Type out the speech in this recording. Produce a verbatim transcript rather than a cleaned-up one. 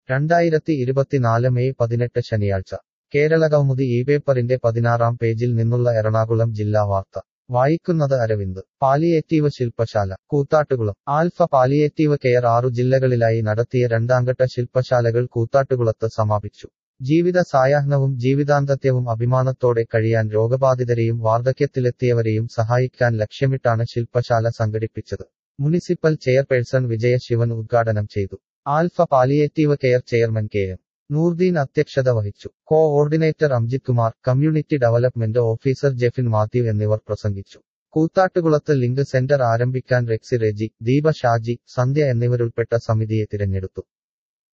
രണ്ടായിരത്തി ഇരുപത്തിനാല് മെയ് പതിനെട്ട് ശനിയാഴ്ച കേരളകൗമുദി ഈ പേപ്പറിന്റെ പതിനാറാം പേജിൽ നിന്നുള്ള എറണാകുളം ജില്ലാ വാർത്ത വായിക്കുന്നത് അരവിന്ദ്. പാലിയേറ്റീവ് ശില്പശാല കൂത്താട്ടുകുളം. ആൽഫ പാലിയേറ്റീവ് കെയർ ആറു ജില്ലകളിലായി നടത്തിയ രണ്ടാംഘട്ട ശില്പശാലകൾ കൂത്താട്ടുകുളത്ത് സമാപിച്ചു. ജീവിത സായാഹ്നവും ജീവിതാന്തത്യവും അഭിമാനത്തോടെ കഴിയാൻ രോഗബാധിതരെയും വാർദ്ധക്യത്തിലെത്തിയവരെയും സഹായിക്കാൻ ലക്ഷ്യമിട്ടാണ് ശില്പശാല സംഘടിപ്പിച്ചത്. മുനിസിപ്പൽ ചെയർപേഴ്സൺ വിജയ ശിവൻ ഉദ്ഘാടനം ചെയ്തു. Alpha palliative care chairman K M Noordeen അധ്യക്ഷത വഹിച്ചു. Coordinator Amjith Kumar, community development officer Jefin Mathew എന്നിവർ പ്രസംഗിച്ചു. കൂത്താട്ടുകുളത്ത് ലിങ്ക് സെന്റർ ആരംഭിക്കാൻ റെക്സി റെജി, ദീപ ഷാജി, സന്ധ്യ എന്നിവരുൾപ്പെട്ട സമിതിയെ തിരഞ്ഞെടുത്തു.